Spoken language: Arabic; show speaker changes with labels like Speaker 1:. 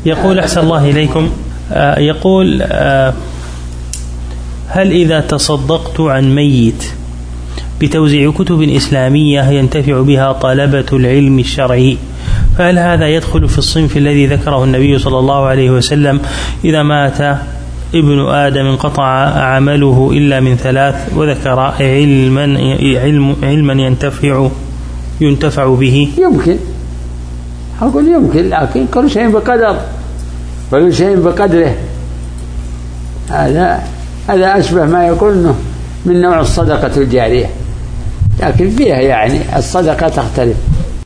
Speaker 1: يقول أحسن الله إليكم، يقول هل إذا تصدقت عن ميت بتوزيع كتب إسلامية ينتفع بها طلبة العلم الشرعي، فهل هذا يدخل في الصنف الذي ذكره النبي صلى الله عليه وسلم إذا مات ابن آدم انقطع عمله إلا من ثلاث، وذكر علما ينتفع به؟
Speaker 2: يمكن، أقول يمكن، لكن كل شيء بقدر، كل شيء بقدره. هذا أشبه ما يقول من نوع الصدقة الجارية، لكن فيها يعني الصدقة تختلف.